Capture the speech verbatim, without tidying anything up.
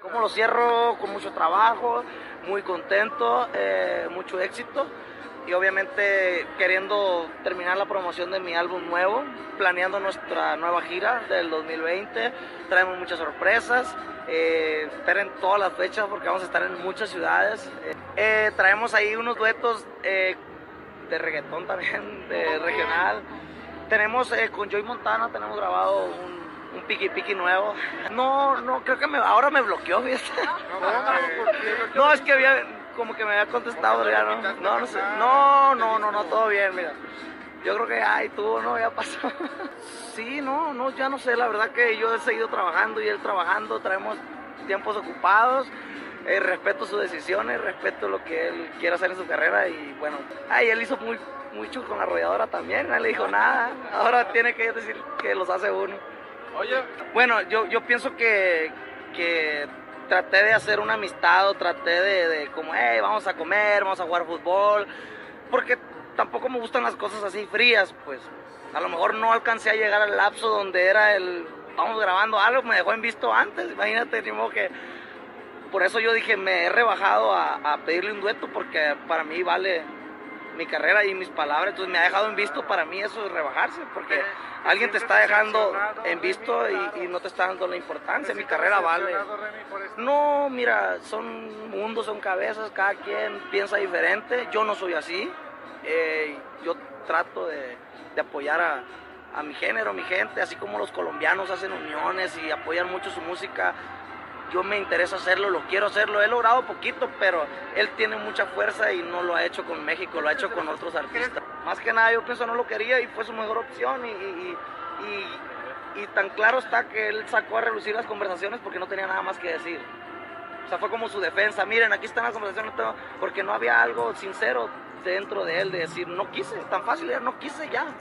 Como lo cierro con mucho trabajo, muy contento, eh, mucho éxito y obviamente queriendo terminar la promoción de mi álbum nuevo, planeando nuestra nueva gira del dos mil veinte, traemos muchas sorpresas, eh, esperen todas las fechas porque vamos a estar en muchas ciudades, eh, eh, traemos ahí unos duetos eh, de reggaetón también, de regional, tenemos eh, con Joey Montana, tenemos grabado un un piqui piqui nuevo. No, no, creo que me, ahora me bloqueó, ¿viste? No, no, es que había, como que me había contestado, ya no, no, no sé, no, no, no, no, todo bien, mira. Yo creo que, ay, tú, no, ya pasó. Sí, no, no, ya no sé, la verdad que yo he seguido trabajando y él trabajando, traemos tiempos ocupados, eh, respeto sus decisiones, respeto lo que él quiere hacer en su carrera y bueno, ay, él hizo muy, mucho con la arrolladora también, nadie le dijo nada, ahora tiene que decir que los hace uno. Oye, bueno, yo, yo pienso que, que traté de hacer una amistad o traté de, de como, hey, vamos a comer, vamos a jugar fútbol, porque tampoco me gustan las cosas así frías, pues a lo mejor no alcancé a llegar al lapso donde era el, vamos grabando algo, me dejó en visto antes, imagínate, ni modo que, por eso yo dije, me he rebajado a, a pedirle un dueto, porque para mí vale mi carrera y mis palabras, entonces me ha dejado en visto, para mí eso es rebajarse, porque alguien te está dejando en visto y, y no te está dando la importancia, mi carrera vale. No, mira, son mundos, son cabezas, cada quien piensa diferente, yo no soy así, eh, yo trato de, de apoyar a, a mi género, mi gente, así como los colombianos hacen uniones y apoyan mucho su música. Yo me interesa hacerlo, lo quiero hacerlo, he logrado poquito, pero él tiene mucha fuerza y no lo ha hecho con México, lo ha hecho con otros artistas. Más que nada yo pienso no lo quería y fue su mejor opción y, y, y, y tan claro está que él sacó a relucir las conversaciones porque no tenía nada más que decir. O sea, fue como su defensa, miren, aquí están las conversaciones, porque no había algo sincero dentro de él de decir, no quise, tan fácil era, no quise ya.